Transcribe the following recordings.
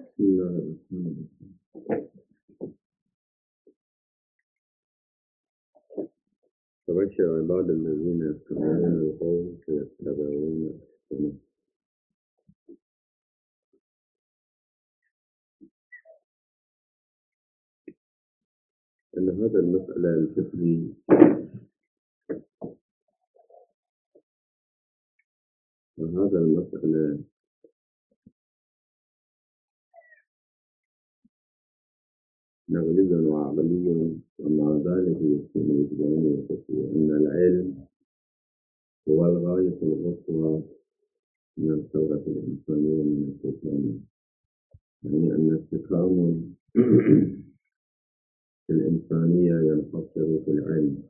بسم الله الرحمن الرحيم. فبشر عباد الذين يستمعون القول فيتبعون أحسنه. أن هذا المسألة الفكري وهذا المسألة نغلي وعقلي، ومع ذلك يكون وجدان وفكري أن العلم هو الغاية القصوى من الثورة الإنسانية من التكامل، يعني أن التكامل في الإنسانية ينحصر في العلم،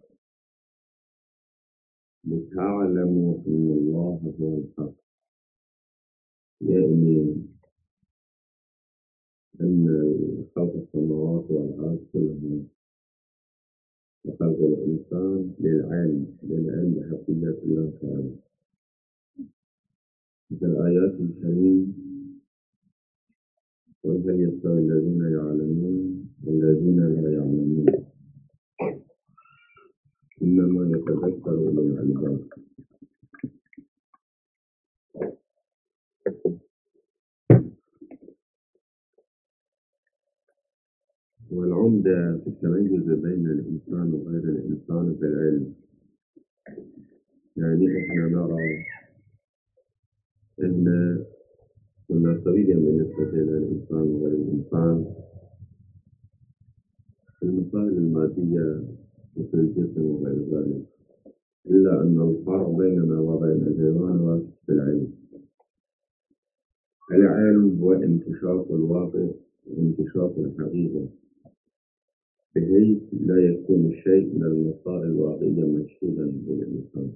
لتعلموا أن الله هو الحق، يعني أن خلق السماوات والأرض كلها وخلق الإنسان للعلم بحقيقة الله تعالى. في الآيات الكريمة: قل هل يستوي الذين يعلمون والذين لا يعلمون إنما يتذكر أولو الألباب. والعمدة في التميز بين الإنسان وغير الإنسان في العلم، يعني إحنا نرى أن مناسبيا بالنسبة إلى الإنسان وغير الإنسان في المسائل المادية مثل الجسم وغير ذلك، إلا أن الفرق بيننا وبين الحيوانات في العلم. العلم هو انكشاف الواقع وانكشاف الحقيقة، بحيث لا يكون شيء من المسائل الواقعية مشهودا بالإنسان.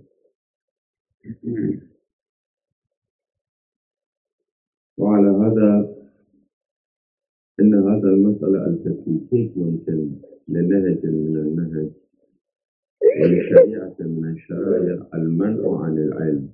وعلى هذا إن هذا المسألة التكليفية ممكن لنهج من النهج ولشريعة من الشرائع المنع عن العلم،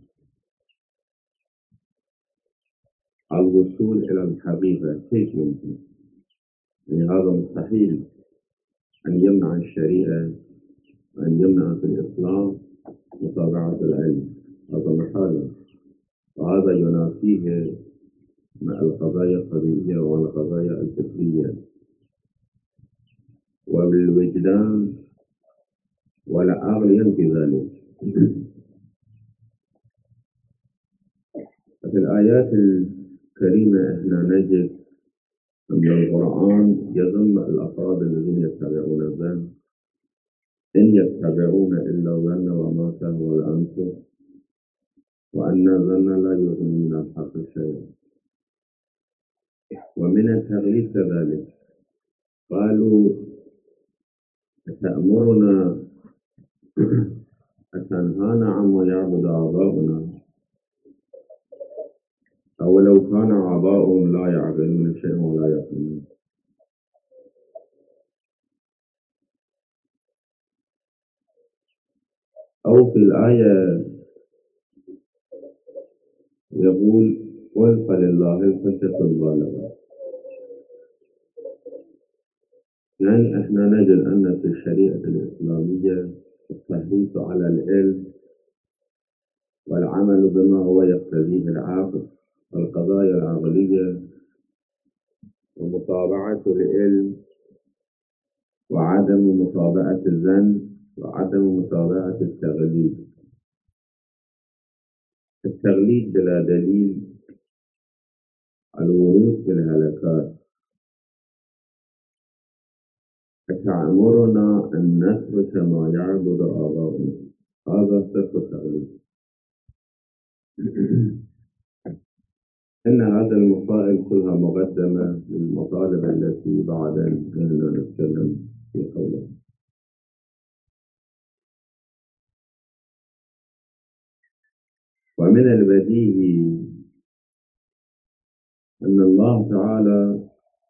الوصول إلى الحقيقة كيف يمكن؟ يعني هذا مستحيل أن يمنع الشريعة وأن يمنع في الإسلام متابعة العلم، هذا محال، وهذا ينافيه مع القضايا القضية والقضايا الفكرية وبالوجدان والعقل ينفي ذلك. في الآيات الكريمة احنا نجد أن القرآن يذم الأفراد الذين يتبعون الظن، إن يتبعون إلا الظن وما تهوى الأنفس وأن الظن لا يغني من الحق شيئا. ومن التغليب كذلك قالوا: أتأمرنا أتنهانا عما يعبد آباؤنا أولو كان آباؤهم لا يعقلون شيئا ولا يفهمون. أو في الآية يقول: قل فلله الحجة البالغة. يعني احنا نجد أن في الشريعة الإسلامية التحريص على العلم والعمل بما هو يقتضيه العقل والقضايا العقلية ومتابعة العلم وعدم متابعة الظن وعدم متابعة التغليد. التغليد بلا دليل، الورود في الهلكات. أتأمرنا أن نترك ما يعبد آباؤنا، هذا صرف التغليد. إن هذا المسائل كلها مقدمة للمطالب التي بعد أن نتكلم في قولها. ومن البديهي أن الله تعالى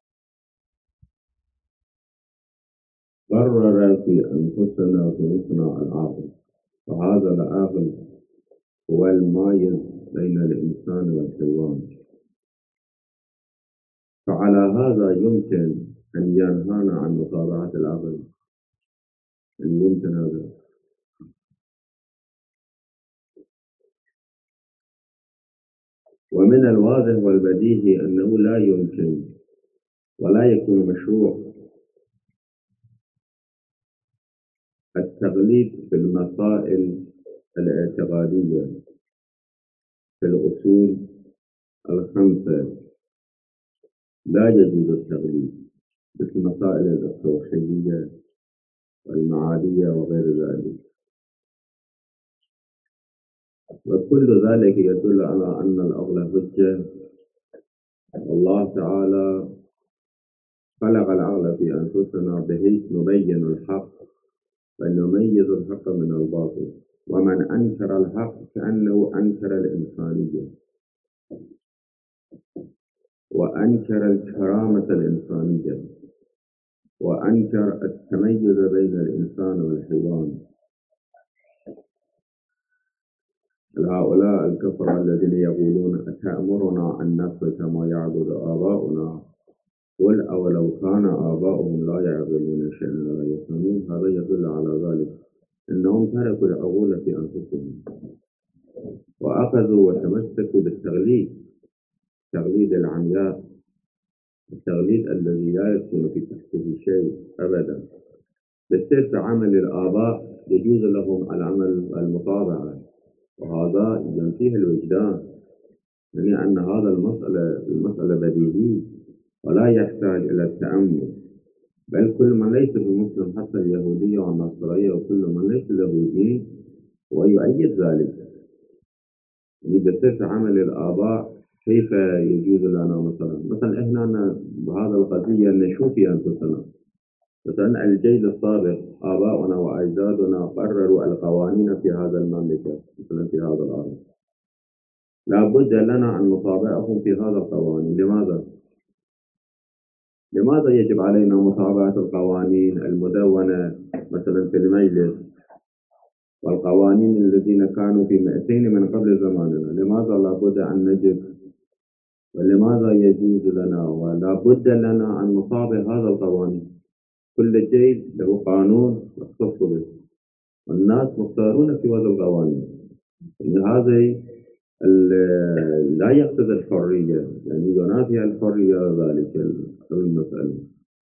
قرر في أنفسنا ظروفنا العقل، وهذا العقل هو المايز بين الإنسان والحيوان. فعلى وعلى هذا يمكن أن ينهانا عن متابعة العقل، أن يمكن هذا. ومن الواضح والبديهي أنه لا يمكن ولا يكون مشروع التغليب في المسائل الاعتقادية في الأصول الخمسة. لا يجوز التغليب مثل مسائل التوحيدية والمعادية وغير ذلك، وكل ذلك يدل على أن العقل حجة. الله تعالى خلق العقل في أنفسنا بحيث نبين الحق ونميز الحق من الباطل، ومن أنكر الحق كأنه أنكر الإنسانية وأنكر الكرامة الإنسانية وأنكر التميز بين الإنسان والحيوان. هؤلاء الكفرة الذين يقولون أتأمرنا أن نعبد كما يعبد آباؤنا، قل أولو كان آباؤهم لا يعقلون شيئا ولا يفهمون. هذا يدل على ذلك أنهم تركوا العقول في أنفسهم وأخذوا وتمسكوا بالتغليد، تغليد العمياء، التغليد الذي لا يكون في تحته شيء أبدا. بالسيف عمل الآباء يجوز لهم العمل المطابعة، وهذا ينفيه الوجدان، يعني أن هذا المسألة بديهية ولا يحتاج إلى التأمل. بل كل من ليس بمسلم حتى اليهودية والنصرانية وكل من ليس له دين ويؤيد ذلك. يعني بصفة عمل الآباء كيف يجوز لنا مثلا إحنا بهذا القضية نشوف في أنفسنا. مثلا الجيل السابق آباؤنا وأجدادنا قرروا القوانين في هذا المملكة، مثلا في هذا الأرض، لا بد لنا أن نتابعهم في هذا القوانين. لماذا يجب علينا متابعة القوانين المدونة مثلا في المجلس والقوانين الذين كانوا في 200 من قبل زماننا؟ لماذا لا بد أن نجب، ولماذا يجوز لنا ولا بد لنا أن نطابق هذا القوانين؟ كل جيل له قانون يختص به، والناس مختارون في هذا القوانين. يعني هذا لا يقتضي الحرية، يعني ينافي الحرية ذلك المسألة.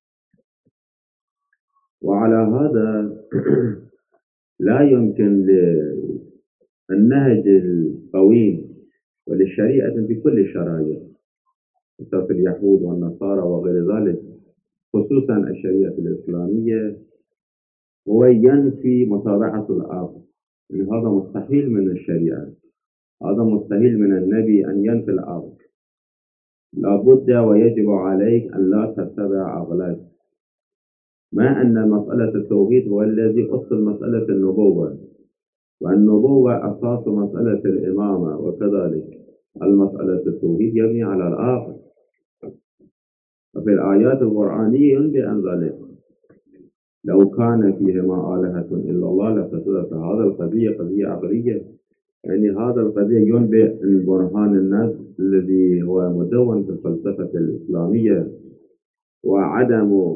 وعلى هذا لا يمكن للنهج القويم وللشريعة في كل الشرائع حتى في اليهود والنصارى وغير ذلك، خصوصا الشريعة الإسلامية، هو ينفي متابعة العقل. يعني هذا مستحيل من الشريعة، هذا مستحيل من النبي أن ينفي العقل. لابد ويجب عليك أن لا تتبع عقلك، ما أن مسألة التوحيد هو الذي أصل مسألة النبوة، والنبوة أساس مسألة الإمامة، وكذلك المسألة التوحيد يبني على العقل. وفي الآيات القرآنية ينبئ عن ذلك، لو كان فيهما آلهة إلا الله لفسدتا. هذا القضية قضية عقلية، يعني هذا القضية ينبئ عن برهان النفس الذي هو مدون في الفلسفة الإسلامية، وعدم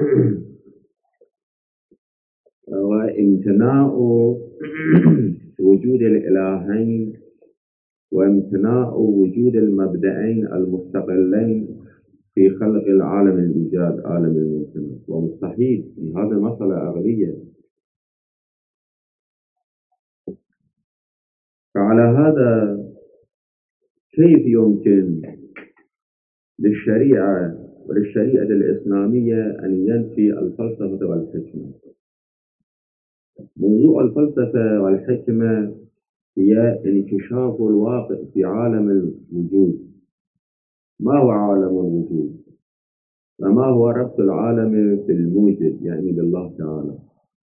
وامتناع وجود الإلهين وامتناع وجود المبدأين المستقلين في خلق العالم الإيجاد عالم الممكن ومستحيل. هذه مسألة عقلية. فعلى هذا كيف يمكن للشريعة الإسلامية أن ينفي الفلسفة والحكمة؟ موضوع الفلسفة والحكمة هي انكشاف الواقع في عالم الوجود. ما هو عالم الوجود؟ وما هو ربط العالم في الموجد يعني بالله تعالى؟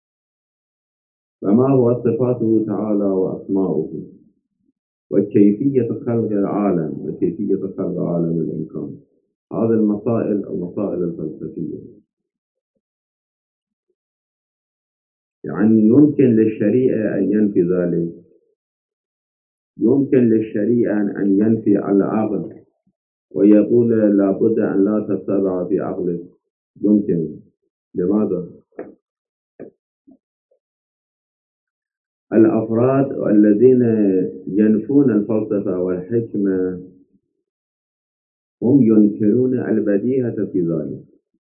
وما هو صفاته تعالى وأسماؤه؟ وكيفية خلق العالم وكيفية خلق عالم الإمكان؟ هذه المسائل الفلسفية. يعني يمكن للشريعة أن ينفي ذلك، يمكن للشريعة أن ينفي العقل ويقول لابد أن لا تتبع في عقلك. يمكن. لماذا؟ الأفراد الذين ينفون الفلسفة والحكمة هم ينكرون البديهة في ذلك.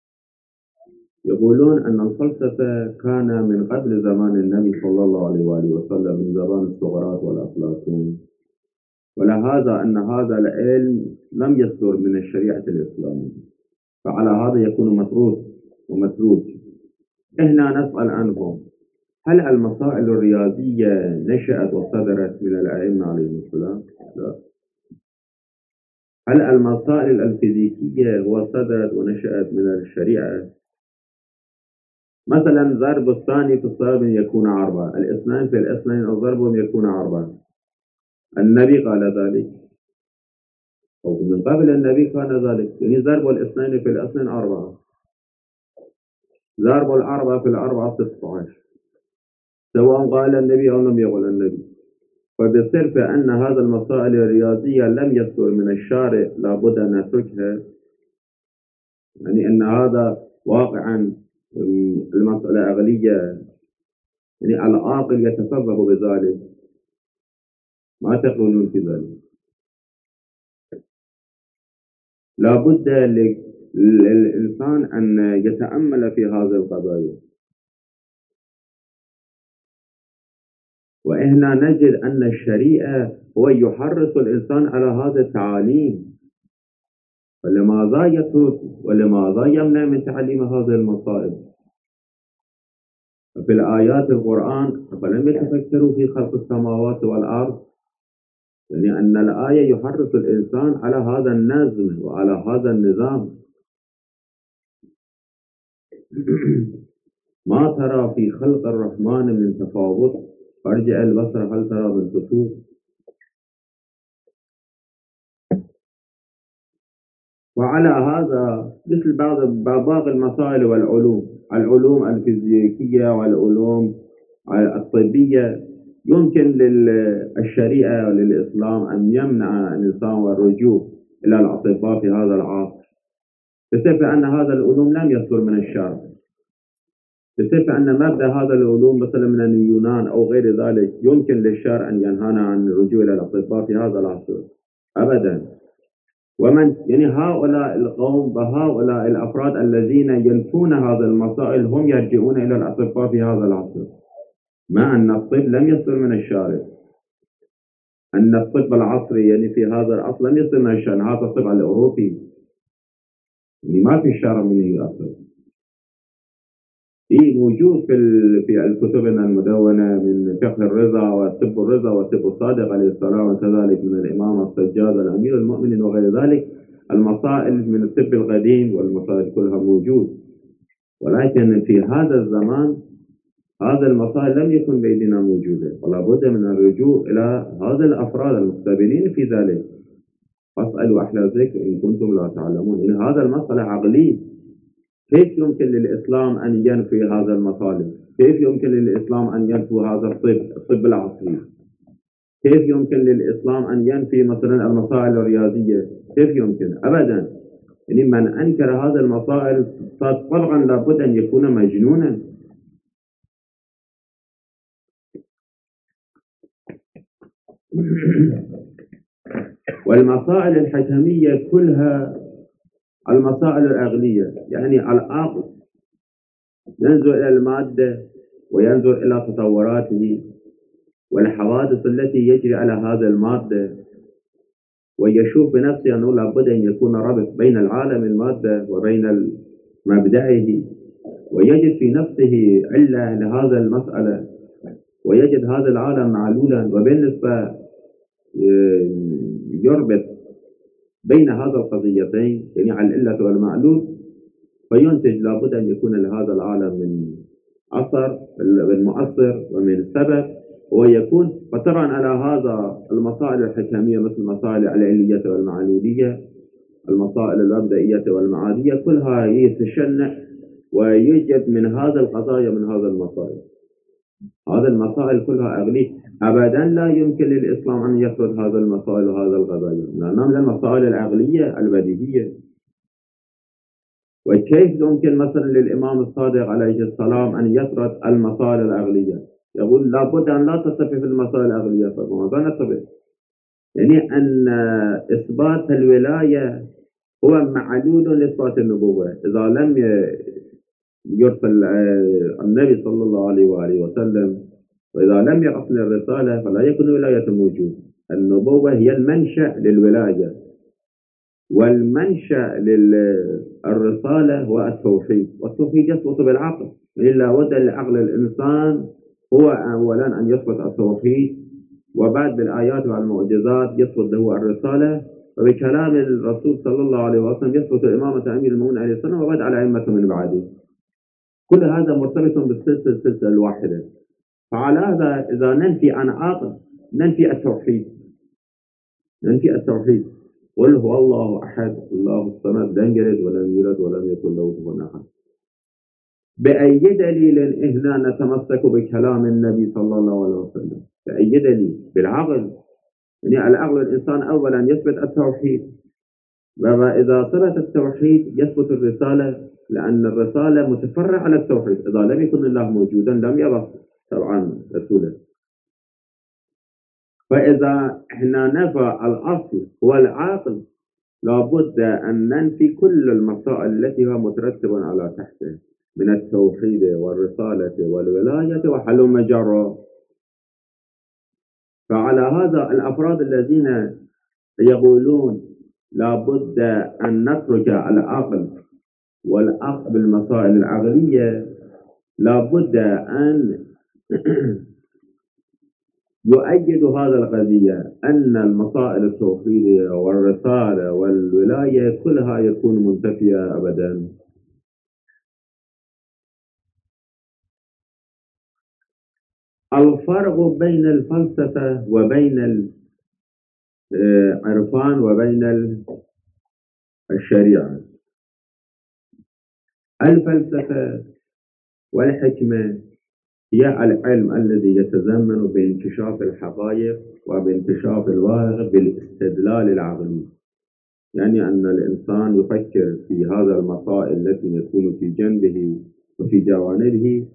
يقولون أن الفلسفة كان من قبل زمان النبي صلى الله عليه وآله وسلم، من زمان سقراط والأفلاطون، ولهذا أن هذا العلم لم يصدر من الشريعة الإسلامية، فعلى هذا يكون مطروح ومتروك. إحنا نسأل عنهم: هل المسائل الرياضية نشأت وصدرت من الأئمة عليهم السلام؟ لا. هل المسائل الفيزيكية وصدرت ونشأت من الشريعة؟ مثلا ضرب الثاني في الثاني يكون 4، الاثنين في الاثنين ضربهم يكون 4. النبي قال ذلك، أو من قبل النبي كان ذلك، يعني ضرب الاثنين في الاثنين 4، ضرب 4 في 4 16، سواء قال النبي أو لم يقل النبي. فبصرف أن هذا المسائل الرياضية لم يصدر من الشارع لابد أن نتركها، يعني أن هذا واقعا المسألة أغلية، يعني العاقل يتفوه بذلك. ما تقولون في ذلك؟ لابد للإنسان أن يتأمل في هذه القضايا. وإحنا نجد أن الشريعة هو يحرص الإنسان على هذا التعاليم، ولماذا يترك ولماذا يمنع من تعليم هذه المصائب؟ في الآيات القرآن: فلم يتفكروا في خلق السماوات والأرض، يعني أن الآية يحرص الإنسان على هذا النظم وعلى هذا النظام. ما ترى في خلق الرحمن من تفاوت، ارجع البصر هل ترى من فتور. وعلى هذا مثل باقي المسائل العلوم الفيزيائية والعلوم الطبية، يمكن للشريعة وللإسلام أن يمنع الإنسان والرجوع إلى الأطباء في هذا العصر، بسبب أن هذا العلوم لم يصدر من الشرع، بسبب أن مبدأ هذا العلوم مثلا من اليونان أو غير ذلك يمكن للشرع أن ينهانا عن الرجوع إلى الأطباء في هذا العصر أبدا. ومن يعني هؤلاء القوم وهؤلاء الأفراد الذين ينفون هذا المسائل هم يرجعون إلى الأطباء في هذا العصر، مع أن الطب لم يصدر من الشارع، أن الطب العصري يعني في هذا العصر لم يصدر من الشارع، هذا الطب الأوروبي يعني ما في الشارع من يأثر. في موجود في الكتبنا المدونة من فقه الرضا والطب الرضا والطب الصادق عليه السلام، وكذلك من الإمام السجاد الأمير المؤمنين وغير ذلك، المسائل من الطب القديم والمسائل كلها موجود. ولكن في هذا الزمان هذا المسائل لم يكن بيدنا موجودة، ولا بد من الرجوع إلى هذا الأفراد المختبرين في ذلك. فاسألوا أهل الذكر إن كنتم لا تعلمون. إن هذا المسألة عقلية. كيف يمكن للإسلام أن ينفي هذا المطالب؟ كيف يمكن للإسلام أن ينفي هذا الطب العصري؟ كيف يمكن للإسلام أن ينفي مثلا المسائل الرياضية؟ كيف يمكن؟ أبدا. يعني من أنكر هذا المسائل فطبعا لابد أن يكون مجنونا. والمسائل الحكمية كلها المسائل العقلية، يعني العقل ينظر إلى المادة وينظر إلى تطوراته والحوادث التي يجري على هذا المادة، ويشوف بنفسه أنه لابد أن يكون ربط بين العالم المادة وبين مبدئه، ويجد في نفسه علة لهذا المسألة، ويجد هذا العالم معلولا، وبالنسبة يربط بين هذا القضيتين، يعني على العلة والمعلول، فينتج لابد أن يكون لهذا العالم من أثر، من مؤثر ومن سبب، ويكون فطبعا على هذا المسائل الحكمية مثل المسائل العلية والمعلولية، المسائل المبدئية والمعادية، كلها يتشنع ويوجد من هذا القضايا من هذا المسائل. هذا المسائل كلها أغلية. أبدا لا يمكن للإسلام أن يفرض هذا المسائل وهذا القضايا، لأنها من المسائل العقلية البديهية. وكيف يمكن مثلا للإمام الصادق عليه السلام أن يفرض المسائل العقلية؟ يقول لابد أن لا تتفق في المسائل العقلية، فماذا نتفق؟ يعني أن إثبات الولاية هو معلول لإثبات النبوة. إذا لم يرسل النبي صلى الله عليه وآله وسلم، وإذا لم يرسل الرسالة فلا يكون ولاية موجود. النبوة هي المنشأ للولاية، والمنشأ للرسالة هو التوحيد، والتوحيد يثبت بالعقل. إلا بد لعقل الإنسان هو أولا أن يثبت التوحيد، وبعد بالآيات والمعجزات يثبت له الرسالة، وبكلام الرسول صلى الله عليه وسلم يثبت إمامة أمير المؤمنين عليه السلام، وبعد على أئمة من بعده. كل هذا مرتبط بالسلسلة الواحدة. فعلى هذا إذا ننفي عن عقل ننفي التوحيد، ننفي التوحيد. قل هو الله أحد الله الصمد لم يلد ولم يولد ولم يكن له كفوا أحد. بأي دليل إحنا نتمسك بكلام النبي صلى الله عليه وسلم؟ بأي دليل؟ بالعقل. يعني العقل الإنسان أولا يثبت التوحيد، وإذا ثبت التوحيد يثبت الرسالة، لأن الرسالة متفرعة على التوحيد. إذا لم يكن الله موجودا لم يبقى طبعا رسولا. فإذا احنا نفى الأصل هو العقل، لابد أن ننفي كل المسائل التي هو مترتب على تحته من التوحيد والرسالة والولاية وحلم جرى. فعلى هذا الأفراد الذين يقولون لابد أن نترك العقل والأخذ بالمسائل العقلية، لابد أن يؤيد هذا القضية أن المسائل التوحيدية والرسالة والولاية كلها يكون منتفية أبدا. الفرق بين الفلسفة وبين العرفان وبين الشريعة: الفلسفة والحكمة هي العلم الذي يتزمن بانكشاف الحقائق وبانكشاف الواقع بالاستدلال العقلي. يعني أن الإنسان يفكر في هذا المسائل التي تكون في جنبه وفي جوانبه،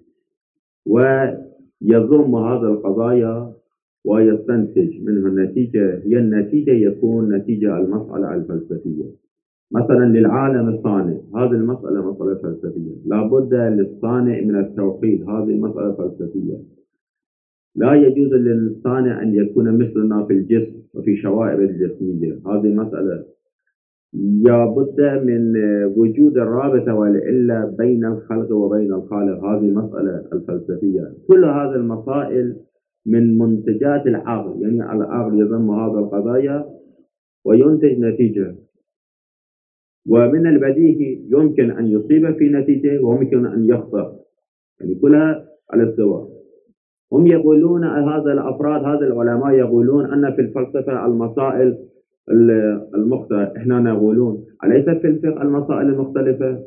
ويضم هذا القضايا ويستنتج منه النتيجة. هي النتيجة يكون نتيجة المسألة الفلسفية. مثلا للعالم الصانع، هذه المسألة مسألة فلسفية. لابد للصانع من التوحيد، هذه مسألة فلسفية. لا يجوز للصانع أن يكون مثلنا في الجسم وفي شوائب الجسمية، هذه مسألة. لابد من وجود الرابطة والعلة بين الخلق وبين الخالق، هذه مسألة الفلسفية. كل هذه المسائل من منتجات العقل، يعني العقل يضم هذا القضايا وينتج نتيجة. ومن البديهي يمكن أن يصيب في نتيجة ويمكن أن يخطئ، يعني كلها على السواء. هم يقولون هذا الأفراد، هذا العلماء يقولون أن في الفلسفة المسائل المختلفة. إحنا نقولون أليس في الفقه المسائل المختلفة؟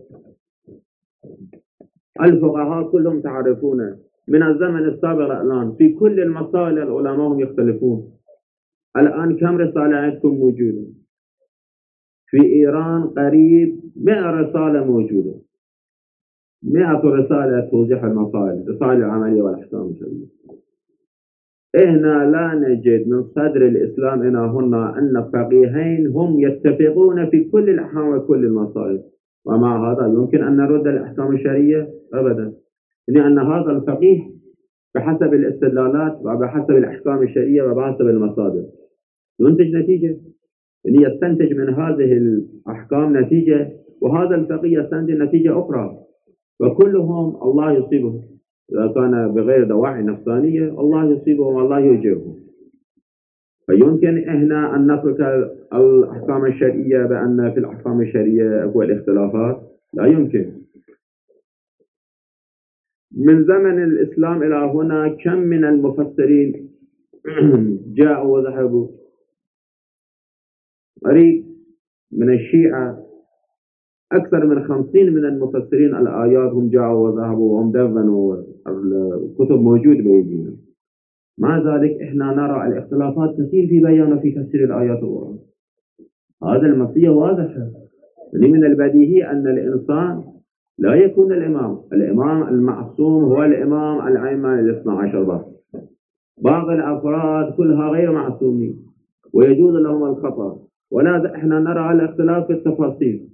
الفقهاء كلهم تعرفون من الزمن السابق الآن في كل المسائل العلماء هم يختلفون. الآن كم رسالة عندكم موجودة؟ في إيران قريب 100 رسالة موجودة، 100 رسالة توضيح المسائل، رسائل العملية والأحكام الشرعية. إحنا لا نجد من صدر الإسلام هنا أن فقيهين هم يتفقون في كل الأحكام وكل المسائل. ومع هذا يمكن أن نرد الأحكام الشرعية؟ أبدا. لأن هذا الفقيه بحسب الاستدلالات وبحسب الأحكام الشرعية وبحسب المصادر ينتج نتيجة، يعني يستنتج من هذه الأحكام نتيجة، وهذا الفقيه يستنتج نتيجة أخرى، وكلهم الله يصيبهم. إذا كان بغير دواعي نفسانية الله يصيبهم والله يجيبهم. فيمكن إحنا أن نترك الأحكام الشرعية بأن في الأحكام الشرعية أكو الاختلافات؟ لا يمكن. من زمن الإسلام إلى هنا كم من المفسرين جاءوا وذهبوا؟ قريب من الشيعة أكثر من 50 من المفسرين الآيات هم جاءوا وذهبوا وهم دفنوا الكتب موجود بأيدينا. مع ذلك إحنا نرى الاختلافات كثير في بيان وفي تفسير الآيات القرآن. هذا المسيح واضحة. من البديهي أن الإنسان لا يكون الإمام المعصوم هو الإمام الأئمة الاثنى عشر بس. باقي الأفراد كلها غير معصومين ويجوز لهم الخطأ، ولذا إحنا نرى الاختلاف في التفاصيل.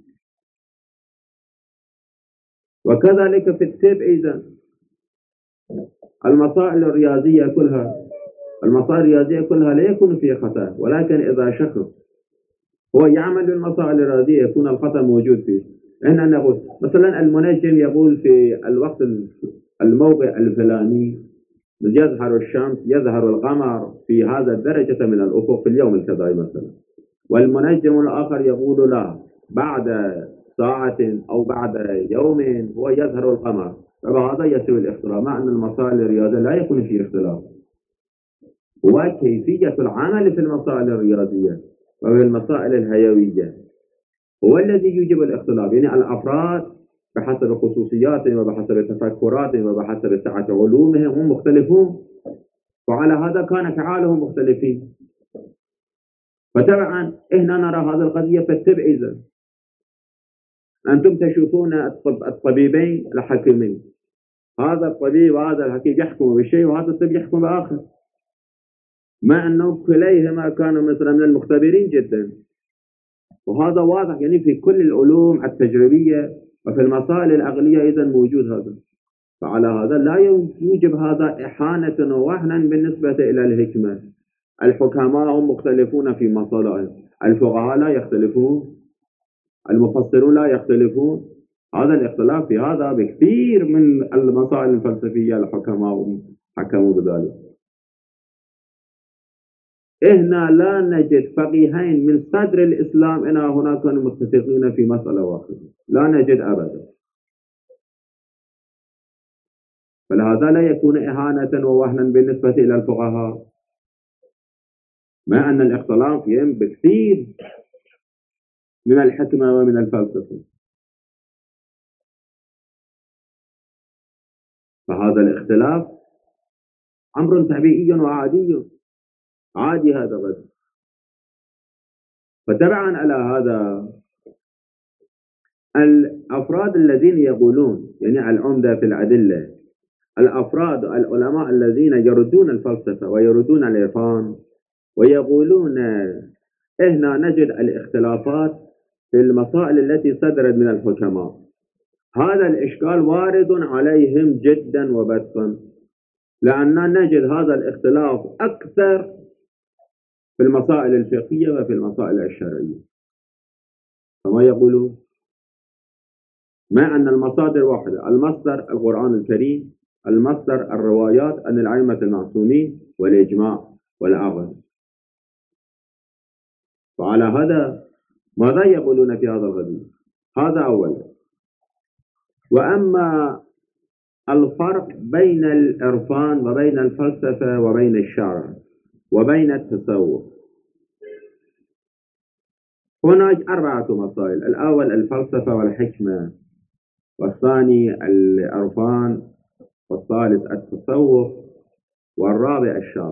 وكذلك في الطب أيضا المسائل الرياضية كلها لا يكون فيها خطأ، ولكن إذا شخص هو يعمل بالمسائل الرياضية يكون الخطأ موجود فيه. إحنا نقول مثلا المنجم يقول في الوقت الموقع الفلاني يظهر الشمس يظهر القمر في هذا الدرجة من الأفق في اليوم الكذا مثلا، والمنجم الآخر يقول لا، بعد ساعة أو بعد يوم هو يظهر القمر، فهذا يسوي الاختلاف. مع أن المسائل الرياضية لا يكون فيه اختلاف، وكيفية العمل في المسائل الرياضية وفي المسائل الحيوية هو الذي يوجب الاختلاف. يعني الأفراد بحسب خصوصياتهم وبحسب تفكراتهم وبحسب سعة علومهم هم مختلفون، وعلى هذا كان فعالهم مختلفين. فطبعا إحنا نرى هذه القضية في الطب إذا أنتم تشوفون الطبيبين الحكيمين، هذا الطبيب وهذا الحكيم يحكم بشيء وهذا الطبيب يحكم بآخر، مع أنه كليهما كانوا مثلا من المختبرين جدا. وهذا واضح يعني في كل العلوم التجريبية وفي المسائل العقلية إذا موجود هذا. فعلى هذا لا يوجب هذا إحانة ووهنا بالنسبة إلى الحكمة. الحكماء هم مختلفون في مصالحهم، الفقهاء لا يختلفون، المفسرون لا يختلفون. هذا الاختلاف في هذا بكثير من المسائل الفلسفية الحكماء حكموا بذلك. إحنا لا نجد فقيهين من صدر الإسلام إن هناك متفقين في مسألة واحدة، لا نجد أبدا. فلهذا لا يكون إهانة ووهنا بالنسبة إلى الفقهاء، مع أن الاختلاف فيهم بكثير من الحكمة ومن الفلسفة. فهذا الاختلاف أمر طبيعي وعادي، عادي هذا بس. فتبعا على هذا الأفراد الذين يقولون يعني العمدة في الأدلة الأفراد العلماء الذين يردون الفلسفة ويردون العرفان ويقولون إحنا نجد الاختلافات في المسائل التي صدرت من الحكماء، هذا الإشكال وارد عليهم جدا وبسا، لأننا نجد هذا الاختلاف أكثر في المسائل الفقهية وفي المسائل الشرعية. كما يقولون مع أن المصادر واحدة، المصدر القرآن الكريم، المصدر الروايات عن الأئمة المعصومين والإجماع والعقل. وعلى هذا ماذا يقولون في هذا القضية؟ هذا أولا. وأما الفرق بين العرفان وبين الفلسفة وبين الشرع وبين التصوف، هناك 4 مسائل. الأول الفلسفة والحكمة، والثاني العرفان، والثالث التصوف، والرابع الشرع.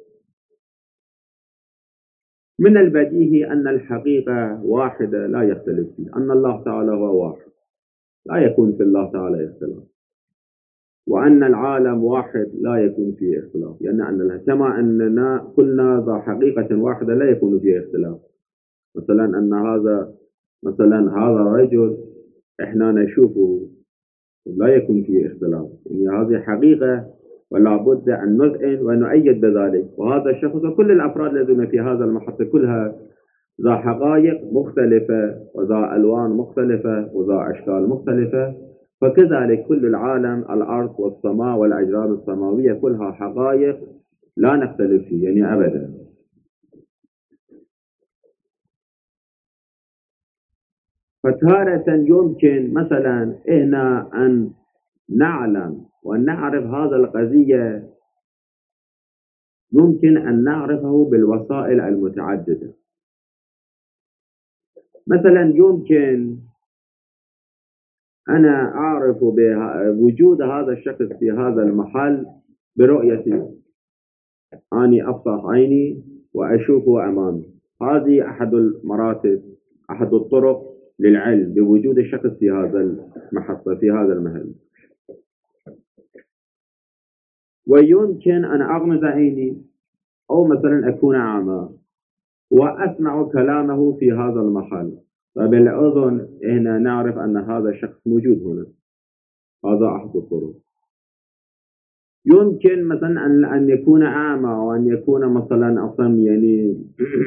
من البديهي أن الحقيقة واحدة لا يختلف فيها، أن الله تعالى هو واحد لا يكون في الله تعالى اختلاف، وأن العالم واحد لا يكون فيه اختلاف، يعني كما أننا كلنا ذا حقيقة واحدة لا يكون فيه اختلاف. مثلا أن هذا رجل إحنا نشوفه لا يكون فيه اختلاف، يعني هذه حقيقة ولا بد أن نذعن ونؤيد بذلك. وهذا الشخص وكل الأفراد الذين في هذا المحط كلها ذا حقائق مختلفة وذا ألوان مختلفة وذا أشكال مختلفة، فكذلك كل العالم، الأرض والسماء والأجرام السماوية كلها حقائق لا نختلف فيه يعني أبدا. فتارة يمكن مثلا إحنا أن نعلم ونعرف هذا القضية، يمكن أن نعرفه بالوسائل المتعددة. مثلا يمكن أنا أعرف بوجود هذا الشخص في هذا المحل برؤيتي، أني أفتح عيني وأشوفه أمامي. هذه أحد المراتب، أحد الطرق للعلم بوجود الشخص في هذا المحطة، في هذا المحل. ويمكن أن أغمض عيني أو مثلا أكون أعمى وأسمع كلامه في هذا المحل، فبالأذن هنا نعرف أن هذا الشخص موجود هنا. هذا أحد الطرق. يمكن مثلا أن يكون أعمى وأن يكون مثلا أصلا يعني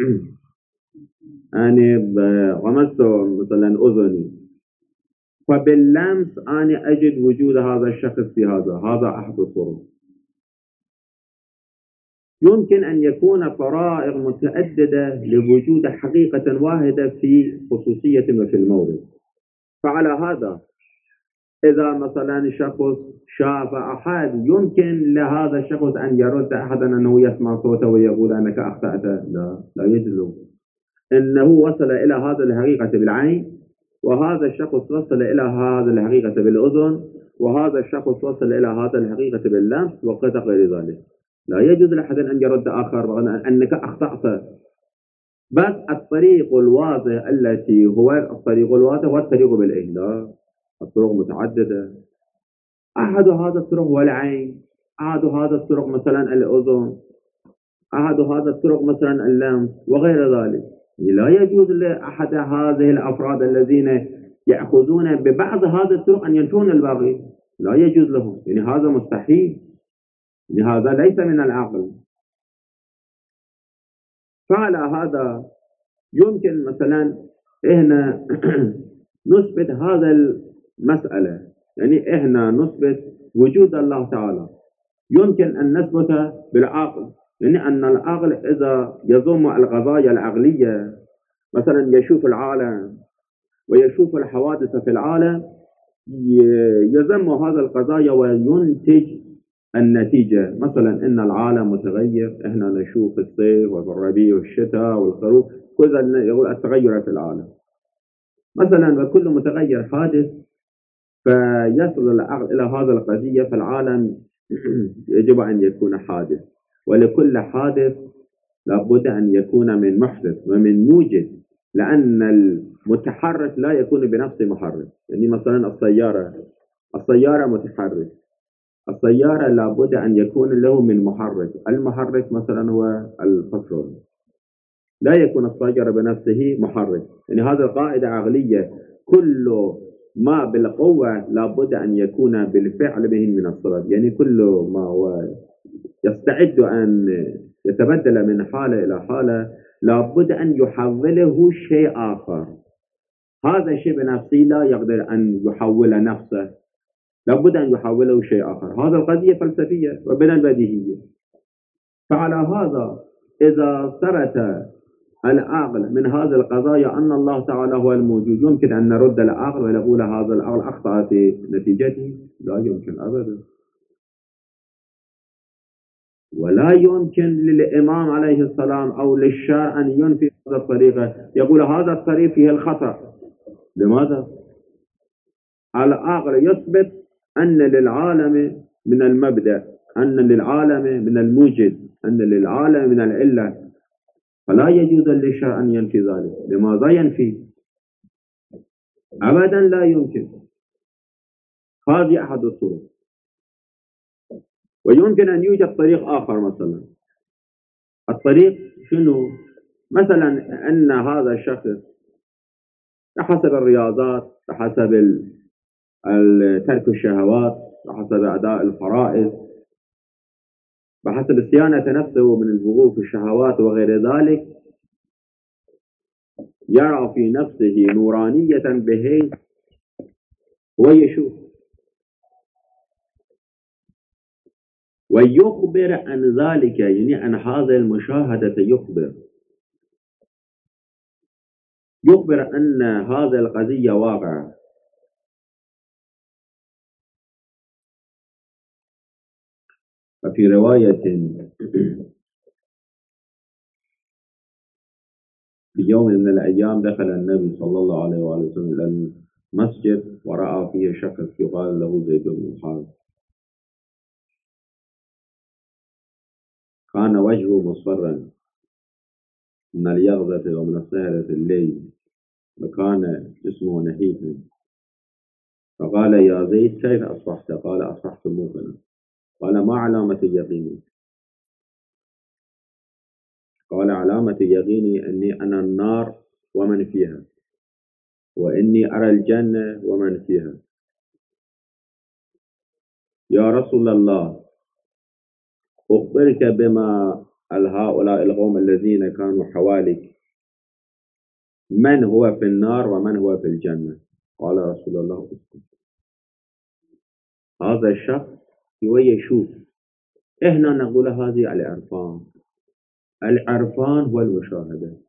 أنا غمست مثلا أذني، فباللمس أنا أجد وجود هذا الشخص في هذا أحد الطرق. يمكن أن يكون طرائق متعددة لوجود حقيقة واحدة في خصوصية وفي المورد. فعلى هذا إذا مثلا شخص شاف أحد، يمكن لهذا الشخص أن يرد أحدا أنه يسمع صوته ويقول أنك أخطأت. لا يجوز. إنه وصل إلى هذه الحقيقة بالعين، وهذا الشخص وصل إلى هذه الحقيقة بالأذن، وهذا الشخص وصل إلى هذه الحقيقة باللمس وقد غير ذلك. لا يجوز لأحد أن يرد آخر أنك أخطأت. بس الطريق الواضح التي هو الطريق الواضح هو الطريق بالعين. لا، الطرق متعددة. أحد هذا الطرق هو العين، أحد هذا الطرق مثلا الأذن، أحد هذا الطرق مثلا اللمس وغير ذلك. لا يجوز لأحد هذه الأفراد الذين يأخذون ببعض هذه الطرق أن ينفون الباقي. لا يجوز لهم، يعني هذا مستحيل، يعني هذا ليس من العقل. فعلى هذا يمكن مثلا إحنا نثبت هذا المسألة، يعني إحنا نثبت وجود الله تعالى. يمكن أن نثبت بالعقل، يعني أن العقل إذا يضم القضايا العقلية، مثلا يشوف العالم ويشوف الحوادث في العالم، يضم هذا القضايا وينتج النتيجة. مثلا إن العالم متغير، إحنا نشوف الصيف والربيع والشتاء والخريف، كل يقول التغير في العالم مثلا، وكل متغير حادث. فيصل العقل إلى هذا القضية، فالعالم يجب أن يكون حادث، ولكل حادث لابد أن يكون من محدث ومن موجد، لأن المتحرك لا يكون بنفس محرك. يعني مثلا السيارة متحرك، السيارة لابد أن يكون له من محرك، المحرك مثلا هو البترول، لا يكون السيارة بنفسه محرك. يعني هذا قاعدة عقلية، كل ما بالقوة لابد أن يكون بالفعل به من الصلب. يعني كل ما هو يستعد أن يتبدل من حالة إلى حالة لابد أن يحوله شيء آخر. هذا الشيء بنفسه لا يقدر أن يحول نفسه، لابد أن يحوله شيء آخر. هذا القضية فلسفية وبلا البديهية. فعلى هذا إذا ثبت العقل من هذه القضايا أن الله تعالى هو الموجود، يمكن أن نرد العقل ونقول هذا العقل أخطأ في نتيجته؟ لا يمكن أبدا. ولا يمكن للإمام عليه السلام أو للشارع أن ينفي هذا الطريقة، يقول هذا الطريق فيه الخطأ. لماذا؟ العقل يثبت أن للعالم من المبدأ، أن للعالم من الموجد، أن للعالم من العلة، فلا يجوز للشرع أن ينفي ذلك. لماذا ينفي؟ أبدا لا يمكن. هذه أحد الطرق. ويمكن أن يوجد طريق آخر، مثلا الطريق شنو؟ مثلا أن هذا الشخص بحسب الرياضات، بحسب ترك الشهوات، بحسب أداء الفرائض، بحسب صيانة نفسه من الوقوع في الشهوات وغير ذلك، يرى في نفسه نورانية بحيث هو يشوف ويخبر عن ذلك، يعني عن هذه المشاهدة يخبر أن هذه القضية واقعة. ففي رواية في يوم من الأيام دخل النبي صلى الله عليه وسلم إلى المسجد ورأى فيه شخص يقال له زيد بن حارث. كان وجهه مصفرا من اليقظة ومن السهرة الليل، وكان جسمه نحيفا. فقال يا زيد كيف أصبحت؟ قال أصبحت موقنا. قال ما علامة يقيني؟ قال علامة يقيني أني أنا النار ومن فيها، وإني أرى الجنة ومن فيها. يا رسول الله أخبرك بما هؤلاء القوم الذين كانوا حواليك، من هو في النار ومن هو في الجنة؟ قال رسول الله هذا الشخص هو يشوف. إحنا نقول هذه العرفان. العرفان هو المشاهدة،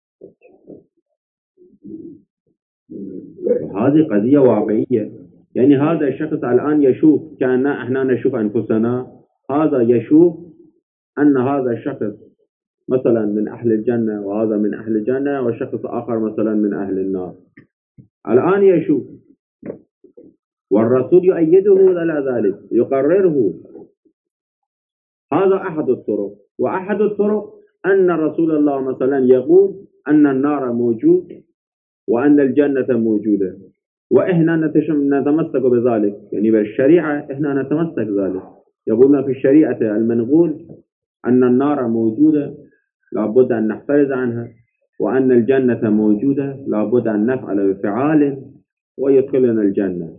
وهذه قضية واقعية. يعني هذا الشخص الآن يشوف كأن إحنا نشوف أنفسنا، هذا يشوف أن هذا الشخص مثلا من أهل الجنة، وهذا من أهل الجنة، وشخص آخر مثلا من أهل النار. الآن يشوف، والرسول يؤيده على ذلك، يقرره. هذا أحد الطرق. وأحد الطرق أن رسول الله مثلا يقول أن النار موجود وأن الجنة موجودة، وإحنا نتمسك بذلك. يعني بالشريعة إحنا نتمسك ذلك. يقولون في الشريعة المنقول أن النار موجودة لابد أن نحترز عنها، وأن الجنة موجودة لابد أن نفعل بفعال ويدخلنا الجنة.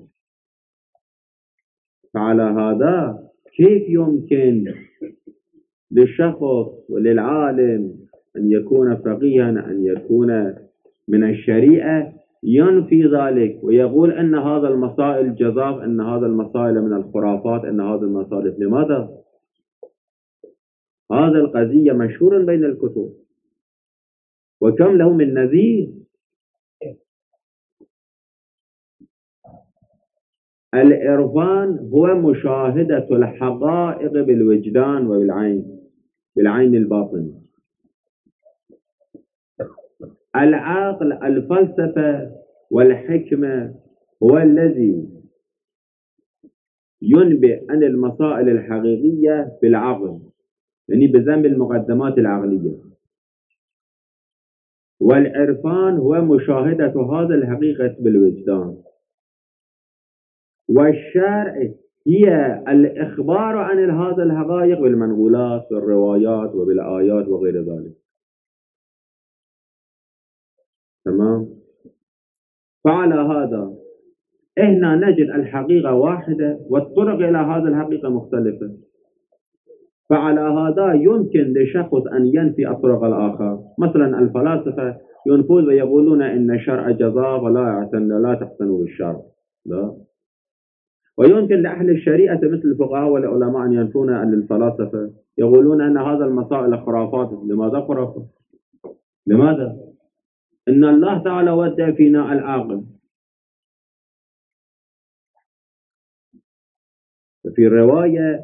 فعلى هذا كيف يمكن للشخص وللعالم أن يكون فقيها، أن يكون من الشريعة، ينفي ذلك ويقول أن هذا المسائل جزاف، أن هذا المسائل من الخرافات، أن هذا المسائل؟ لماذا؟ هذا القضية مشهور بين الكتب، وكم له من نذير. العرفان هو مشاهدة الحقائق بالوجدان وبالعين، بالعين الباطن. العقل، الفلسفة والحكمة هو الذي ينبئ عن المسائل الحقيقية بالعقل، يعني بذنب المقدمات العقلية. والعرفان هو مشاهدة هذا الحقيقة بالوجدان. والشرع هي الإخبار عن هذا الحقائق بالمنقولات والروايات وبالآيات وغير ذلك. تمام؟ فعلى هذا إحنا نجد الحقيقة واحدة والطرق إلى هذا الحقيقة مختلفة. فعلى هذا يمكن لشخص أن ينفي الطرق الآخر. مثلا الفلاسفة ينفون ويقولون إن الشرع جزاء ولا تحسنوا بالشرع، لا. ويمكن لأهل الشريعة مثل الفقهاء والعلماء أن ينفون عن الفلاسفة، يقولون أن هذا المسائل خرافات. لماذا خرافات؟ لماذا؟ إن الله تعالى ودع فينا العقل. في رواية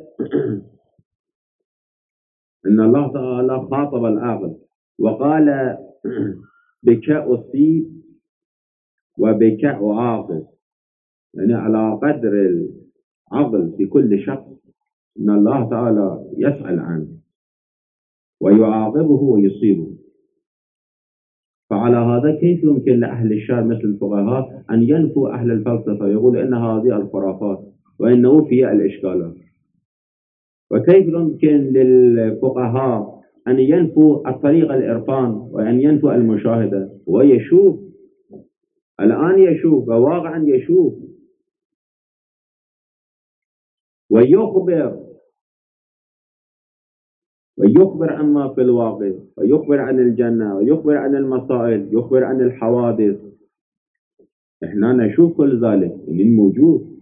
إن الله تعالى خاطب العقل وقال بك أصيب وبك أعاقب، يعني على قدر العقل في كل شخص إن الله تعالى يسأل عنه ويعاقبه ويصيبه. فعلى هذا كيف يمكن لأهل الشر مثل الفقهاء أن ينفوا أهل الفلسفة، يقول إن هذه الخرافات وإنه فيها الإشكالات؟ وكيف يمكن للفقهاء أن ينفوا الطريق العرفان وأن ينفوا المشاهدة؟ ويشوف الآن، يشوف وواقعا يشوف ويخبر عما في الواقع، ويخبر عن الجنة، ويخبر عن المسائل، يخبر عن الحوادث. إحنا نشوف كل ذلك من موجود.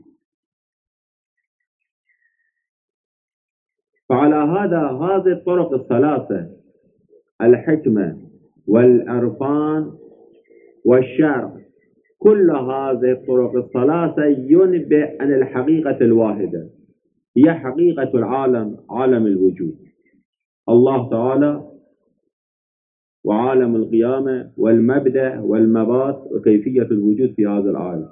فعلى هذه الطرق الثلاثة، الحكمة والعرفان والشرع، كل هذه الطرق الثلاثة ينبئ عن الحقيقة الواحدة، هي حقيقة العالم، عالم الوجود، الله تعالى وعالم القيامة والمبدأ والمبات وكيفية الوجود في هذا العالم.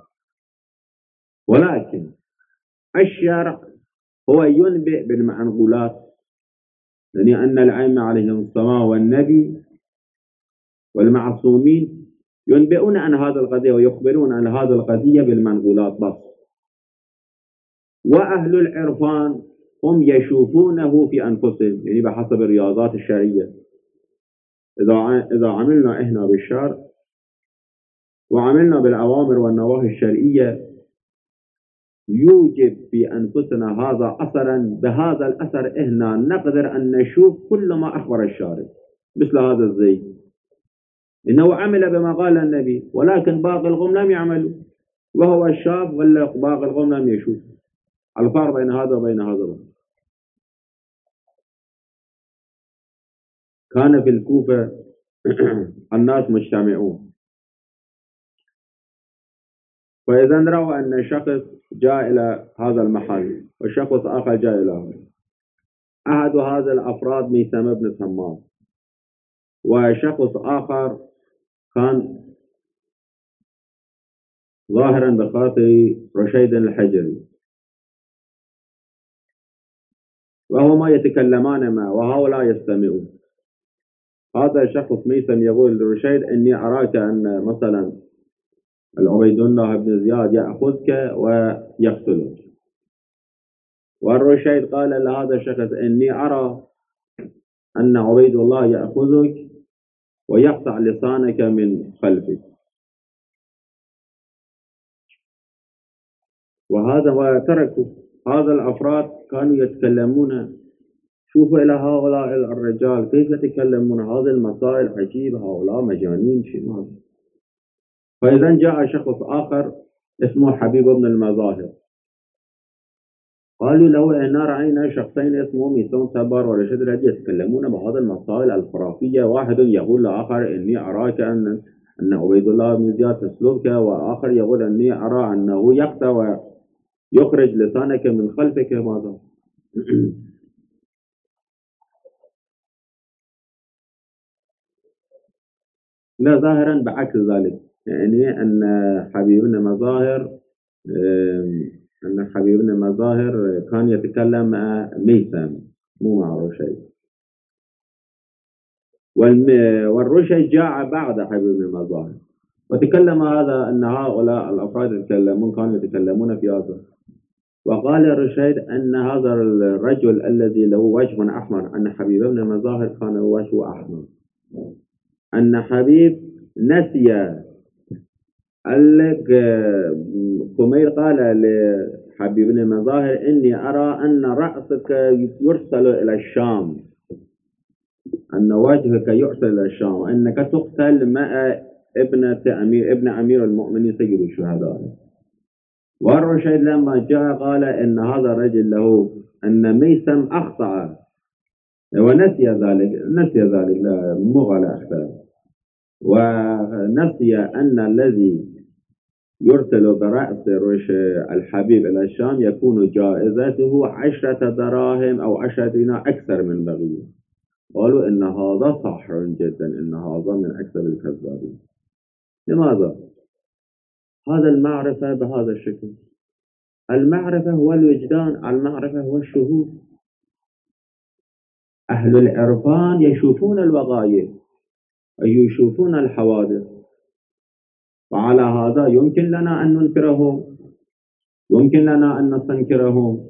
ولكن الشرع هو ينبئ بالمنقولات يعني أن الأئمة عليهم السلام والنبي والمعصومين ينبئون عن هذه القضية ويخبرون عن هذه القضية بالمنقولات بس، وأهل العرفان هم يشوفونه في أنفسهم، يعني بحسب الرياضات الشرعية. إذا عملنا إحنا بالشرع وعملنا بالأوامر والنواهي الشرعية يوجب في أنفسنا هذا أثرا، بهذا الأثر إحنا نقدر أن نشوف كل ما أخبر الشارع، مثل هذا الزي إنه عمل بما قال النبي، ولكن باقي القوم لم يعملوا، وهو الشاب ولا باقي القوم لم يشوف. الفرق بين هذا وبين هذا كان في الكوفة الناس مجتمعون، فإذا رأوا أن شخص جاء إلى هذا المحل وشخص آخر جاء إلى هذا، أحد هذا الأفراد ميثم بن تمام، وشخص آخر كان ظاهرا بخاطر رشيد الحجري، وهما يتكلمان معه وهؤلاء يستمعون. هذا الشخص ميثم يقول لرشيد إني أراك أن مثلا عبيد الله بن زياد يأخذك ويقتلك، والرشيد قال لهذا الشخص إني أرى أن عبيد الله يأخذك ويقطع لسانك من خلفك. وتركوا هذا الأفراد كانوا يتكلمون. شوفوا إلى هؤلاء الرجال كيف يتكلمون هذه المسائل عجيبة، هؤلاء مجانين شنو. فإذا جاء شخص آخر اسمه حبيب بن المظاهر، قالوا له إن رأينا شخصين اسمهم ميثم تبر ورشيد الهادي يتكلمون بهذه المسائل الخرافية، واحد يقول لآخر إني أراك أن عبيد الله بن زياد تسلبك، وآخر يقول إني أرى أنه يقطع ويخرج لسانك من خلفك. ماذا؟ لا، ظاهرا بعكس ذلك، يعني أن حبيب بن مظاهر كان يتكلم مع ميثم مو مع رشيد، والرشيد جاء بعد حبيب بن مظاهر، وتكلم هذا أن هؤلاء الأفراد يتكلمون كانوا يتكلمون في هذا. وقال الرشيد أن هذا الرجل الذي له وجه أحمر، أن حبيب بن مظاهر كان وجهه أحمر، أن حبيب نسي كمير قال لحبيب بن مظاهر إني أرى أن رأسك يرسل إلى الشام، أن وجهك يرسل إلى الشام، وأنك تقتل مع ابن أمير المؤمنين سيد الشهداء. والرشيد لما جاء قال إن هذا الرجل له أن ميثم أخطأ ونسي ذلك لا مغالى أخطأ، ونسي أن الذي يرسل برأس الحبيب إلى الشام يكون جائزته 10 دراهم أو 10 دينار أكثر من بقية. قالوا إن هذا ساحر جدا، إن هذا من أكثر الكذابين. لماذا؟ هذا المعرفة بهذا الشكل. المعرفة هو الوجدان، المعرفة هو الشهود. أهل العرفان يشوفون الوقائع ويشوفون الحوادث، وعلى هذا يمكن لنا أن ننكرهم، يمكن لنا أن نستنكرهم،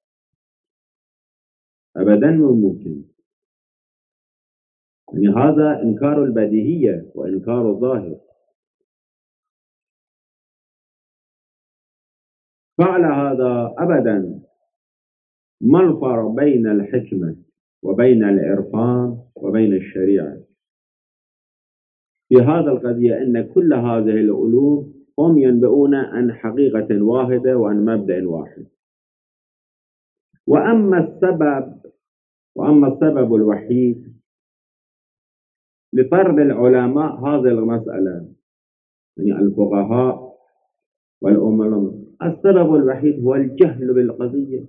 أبدا ممكن. يعني هذا إنكار البديهية وإنكار الظاهر. فعلى هذا أبدا ما الفرق بين الحكمة وبين العرفان وبين الشريعة في هذا القضية؟ إن كل هذه العلوم هم ينبئون عن حقيقة واحدة وعن مبدأ واحد. وأما السبب الوحيد لطرد العلماء هذه المسألة، يعني الفقهاء والعلماء، السبب الوحيد هو الجهل بالقضية.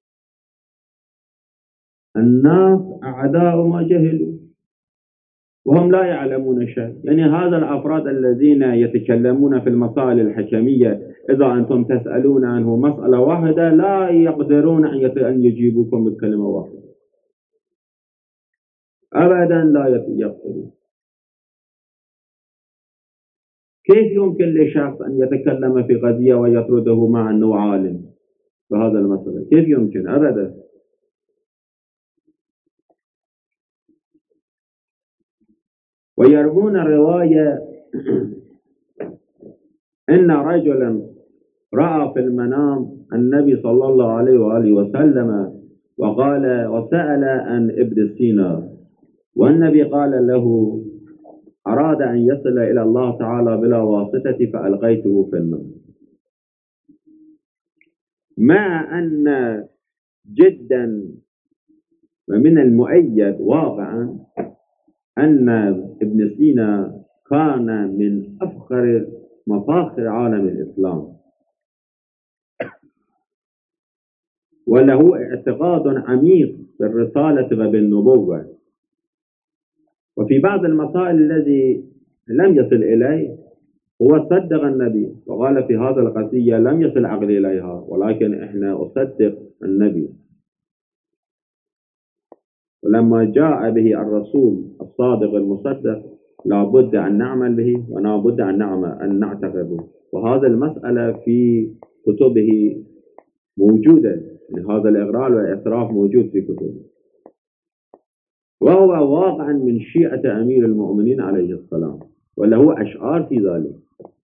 الناس أعداء ما جهلوا وهم لا يعلمون شيء. يعني هذا الأفراد الذين يتكلمون في المسائل الحكمية إذا أنتم تسألون عنه مسألة واحدة لا يقدرون أن يجيبوكم بكلمة واحدة. أبدا لا يقتل. كيف يمكن لشخص أن يتكلم في قضية ويطرده مع أنه عالم بهذا المسألة؟ كيف يمكن؟ أبدا. ويروون الرواية أن رجلا رأى في المنام النبي صلى الله عليه وآله وسلم وقال وسأل عن ابن سينا، والنبي قال له أراد أن يصل إلى الله تعالى بلا واسطة فألقيته في النار. مع أن جدا ومن المؤيد واقعا أن ابن سينا كان من أفخر مفاخر عالم الإسلام، وله اعتقاد عميق بالرسالة وبالنبوة. وفي بعض المسائل الذي لم يصل إليه هو صدق النبي وقال في هذا القضية لم يصل عقلي إليها، ولكن إحنا أصدق النبي. ولما جاء به الرسول الصادق المصدق لابد أن نعمل به ولابد أن نعتقده. وهذا المسألة في كتبه موجودة، هذا الإقرار والإعتراف موجود في كتبه، وهو واقعا من شيعة أمير المؤمنين عليه السلام، وله أشعار في ذلك.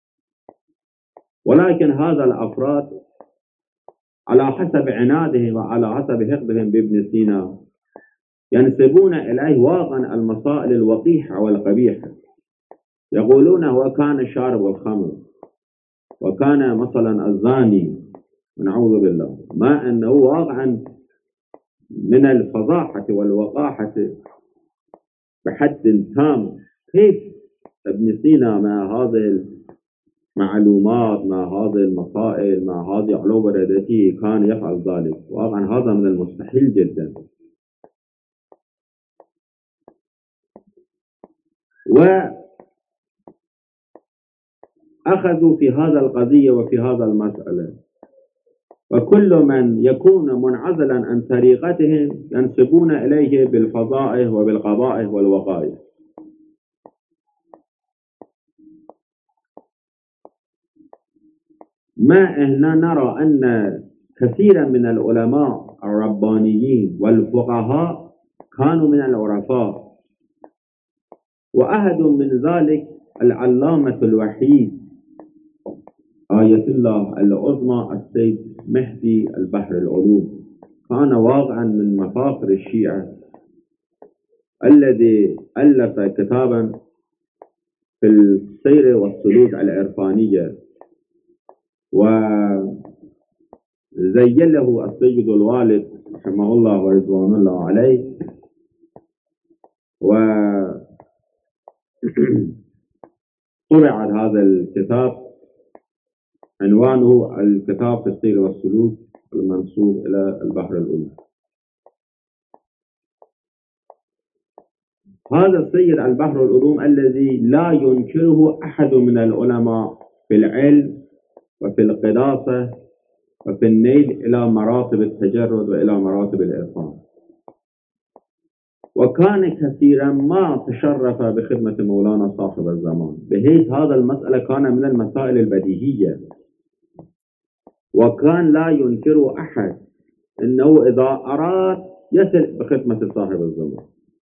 ولكن هذا الأفراد على حسب عنادهم وعلى حسب حقدهم بابن سينا ينسبون إليه واقعا المسائل الوقيحة والقبيحة. يقولون هو كان شارب الخمر وكان مثلا الزاني، ونعوذ بالله، ما أنه واقعا من الفضاحة والوقاحة بحد تام. كيف ابن سينا مع هذه المعلومات، مع هذه المسائل، مع هذه علو بردته كان يفعل ذلك؟ واقعا هذا من المستحيل جدا. وأخذوا في هذا القضية وفي هذا المسألة، وكل من يكون منعزلا عن طريقتهم ينسبون إليه بالفضائح وبالقبائح والوقائح. ما إحنا نرى أن كثيرا من العلماء الربانيين والفقهاء كانوا من العرفاء، وأحد من ذلك العلامة الوحيد آية الله العظمى السيد مهدي البحر العلوم، كان واقعا من مفاخر الشيعة الذي ألف كتابا في السير والسلوك العرفانية، وزين له السيد الوالد رحمه الله ورضوان الله عليه، وطبع هذا الكتاب عنوانه الكتاب في السير والسلوك المنسوب إلى البحر العلوم. هذا السيد البحر العلوم الذي لا ينكره أحد من العلماء في العلم وفي القداسة وفي النيل إلى مراتب التجرد وإلى مراتب الإرفان، وكان كثيرا ما تشرف بخدمة مولانا صاحب الزمان، بحيث هذا المسألة كان من المسائل البديهية، وكان لا ينكر أحد أنه إذا أراد يصل بخدمة صاحب الزمان.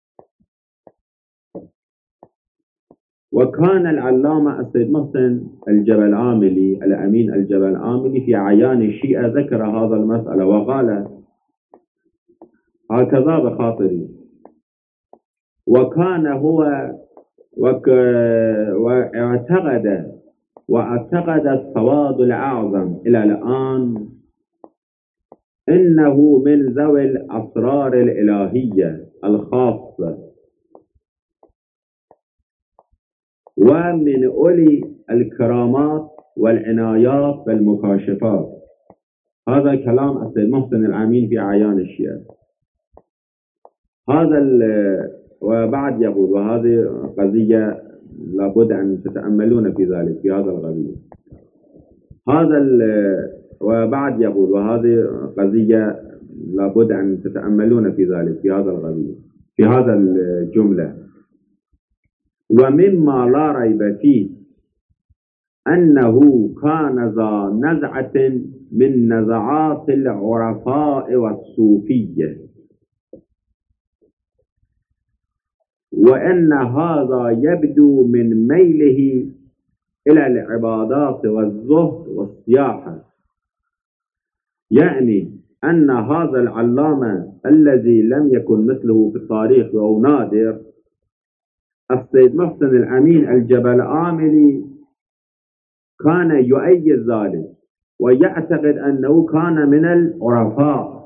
وكان العلامة السيد محسن الجبلعاملي الأمين الجبلعاملي في أعيان الشيعة ذكر هذا المسألة وقال هكذا بخاطري. وكان هو واعتقد السواد الأعظم إلى الآن إنه من ذوي الأسرار الإلهية الخاصة ومن أولي الكرامات والعنايات والمكاشفات. هذا كلام السيد محسن الأمين في أعيان الشيعة. وبعد يقول وهذه قضية لابد أن تتأملون في ذلك في هذا القضية. وبعد يقول وهذه قضية لابد أن تتأملون في ذلك في هذا القضية في هذا الجملة. ومما لا ريب فيه أنه كان ذا نزعة من نزعات العرفاء والصوفية، وأن هذا يبدو من ميله إلى العبادات والزهد والسياحة. يعني أن هذا العلامة الذي لم يكن مثله في التاريخ وهو نادر، السيد محسن الأمين الجبلآملي، كان يؤيد ذلك ويعتقد أنه كان من العرفاء،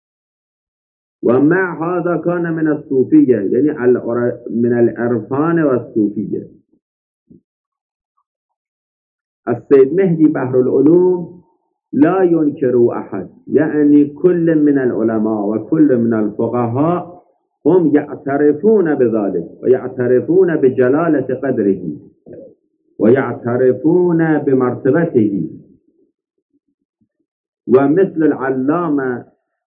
ومع هذا كان من الصوفية، يعني من العرفان والصوفية. السيد مهدي بحر العلوم لا ينكر أحد، يعني كل من العلماء وكل من الفقهاء هم يعترفون بذلك ويعترفون بجلالة قدره ويعترفون بمرتبته. ومثل العلامة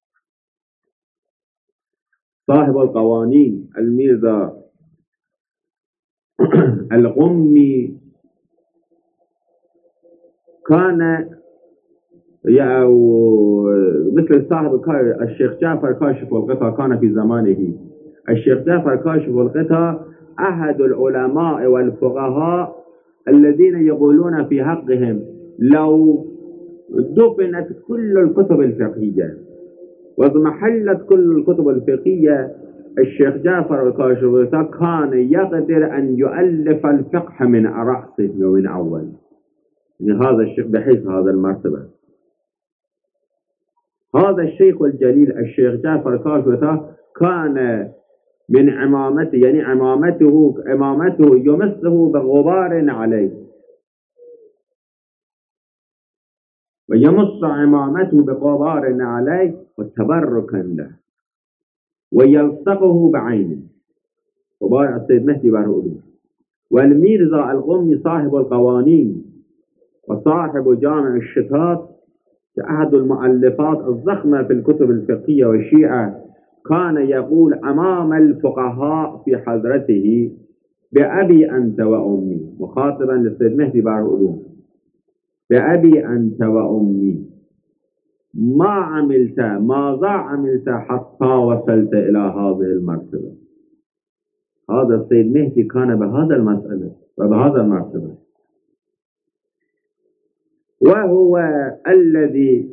صاحب القوانين الميرزا الغمي كان مثل صاحب الشيخ جعفر كاشف الغطاء، كان في زمانه الشيخ جعفر كاشف الغطاء أحد العلماء والفقهاء الذين يقولون في حقهم لو دفنت كل الكتب الفقهية واضمحلت كل الكتب الفقهية، الشيخ جعفر الكاشف الغطاء كان يقدر أن يؤلف الفقه من رأسه ومن أول. يعني هذا الشيخ بحيث هذا المرتبة. هذا الشيخ الجليل الشيخ جعفر الكاشف كان من عمامته، يعني عمامته يمسه بغبار عليه، ويمص عمامته بغبار عليه وتبركا له ويلصقه بعينه، وبارع السيد مهدي بحر العلوم. والميرزا الغمي صاحب القوانين وصاحب جامع الشتات، أحد المؤلفات الضخمة في الكتب الفقهية والشيعة، كان يقول أمام الفقهاء في حضرته: بأبي أنت وأمي، مخاطبا للسيد مهدي بحر العلوم: بأبي أنت وأمي ماذا عملت حتى وصلت إلى هذه المرتبة. هذا السيد مهدي كان بهذا المسألة وبهذا المرتبة، وهو الذي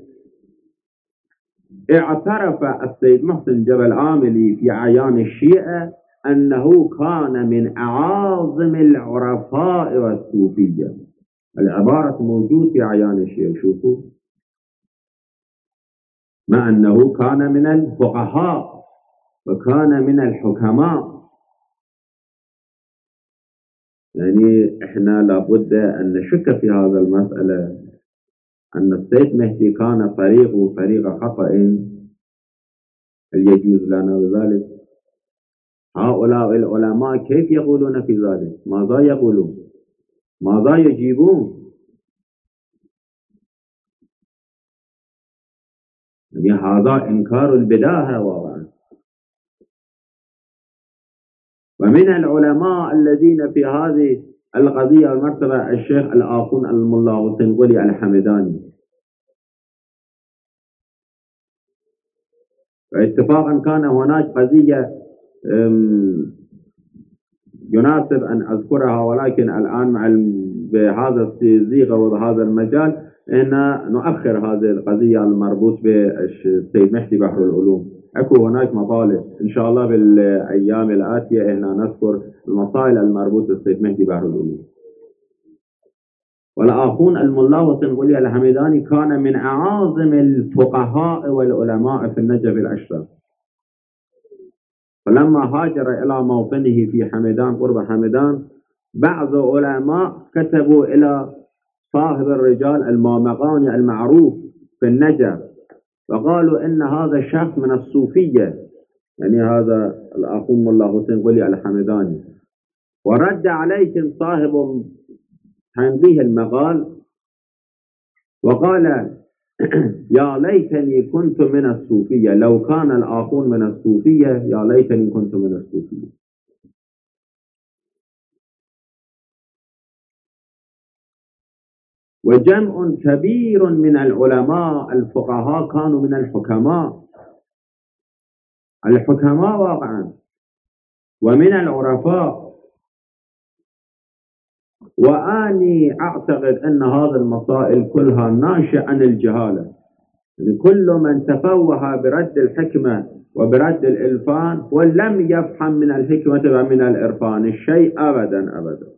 اعترف السيد محسن جبلآملي في أعيان الشيعة أنه كان من أعاظم العرفاء والصوفية. العبارة موجود في أعيان الشيعة، شوفوا، مع أنه كان من الفقهاء وكان من الحكماء. يعني إحنا لابد أن نشك في هذا المسألة، أن السيد مهدي كان طريقه طريق خطأ، هل يجوز لنا بذلك؟ هؤلاء العلماء كيف يقولون في ذلك؟ ماذا يقولون؟ ماذا يجيبون؟ يعني هذا إنكار البداهة واقعا. ومن العلماء الذين في هذه القضية المرتبة الشيخ الآخون الملا حسين الحمداني. واتفاقا كان هناك قضية يناسب أن أذكرها، ولكن الآن مع بهذا الصيغة وبهذا المجال إن نؤخر هذه القضية المربوط بالسيد مهدي بحر العلوم. أكو هناك مطالب إن شاء الله بالأيام الآتية إحنا نذكر المسائل المربوطة بالسيد مهدي بحر العلوم. والآخون الملا حسين الحمداني كان من أعاظم الفقهاء والعلماء في النجف الأشرف. فلما هاجر إلى موطنه في حمدان قرب حمدان، بعض علماء كتبوا إلى صاحب الرجال المامقاني المعروف في النجف وقالوا إن هذا الشخص من الصوفية، يعني هذا الأخون ملا حسين الحمداني. ورد عليهم صاحب تنبيه المقال وقال: يا ليتني كنت من الصوفية، لو كان الآخون من الصوفية يا ليتني كنت من الصوفية. وجمع كبير من العلماء الفقهاء كانوا من الحكماء واقعا ومن العرفاء. وأني أعتقد أن هذه المسائل كلها ناشئة عن الجهالة، يعني كل من تفوه برد الحكمة وبرد الإلفان ولم يفهم من الحكمة ومن الإرفان الشيء أبدا أبدا.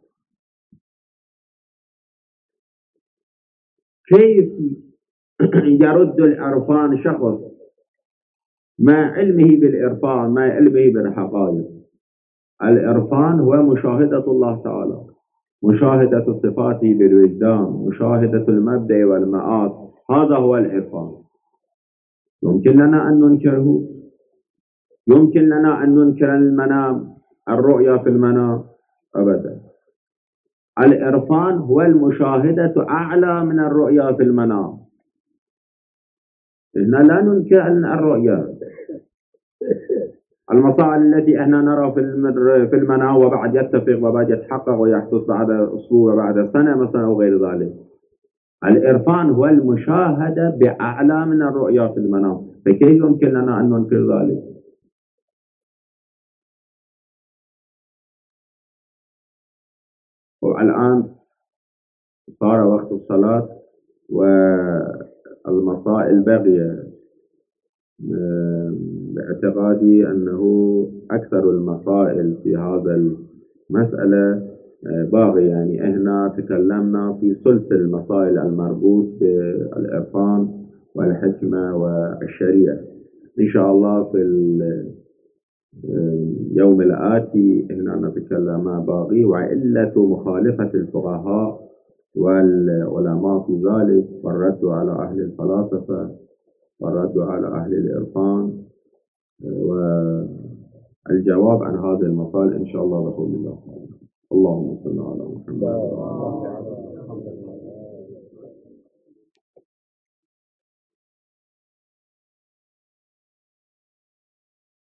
كيف يرد الإرفان شخص مع علمه بالإرفان، مع علمه بالحقائق؟ الإرفان هو مشاهدة الله تعالى، مشاهدة صفاته بالوجدان، مشاهدة المبدأ والمآت، هذا هو الإرفان. يمكن لنا أن ننكره؟ يمكن لنا أن ننكر المنام، الرؤيا في المنام؟ أبدا. الإرفان هو المشاهدة أعلى من الرؤيا في المنام. إحنا لا ننكر الرؤيا، المسائل التي احنا نرى في المنام وبعد يتفق وبعد يتحقق ويحدث بعد أسبوع وبعد سنة مثلا أو غير ذلك. الإرفان هو المشاهدة بأعلى من الرؤيا في المنام، فكيف يمكن لنا أن ننكر ذلك؟ والآن صار وقت الصلاة والمسائل باقية. باعتقادي أنه أكثر المسائل في هذا المسألة باقي، يعني احنا تكلمنا في ثلث المسائل المربوط بالإرفان والحكمة والشريعة. إن شاء الله في اليوم الآتي احنا نتكلم باقي، وعلة مخالفة الفقهاء والعلماء في ذلك، والرد على أهل الفلاسفة والرد على أهل الإرفان، والجواب عن هذه المسائل إن شاء الله بقول الله. اللهم صل على محمد.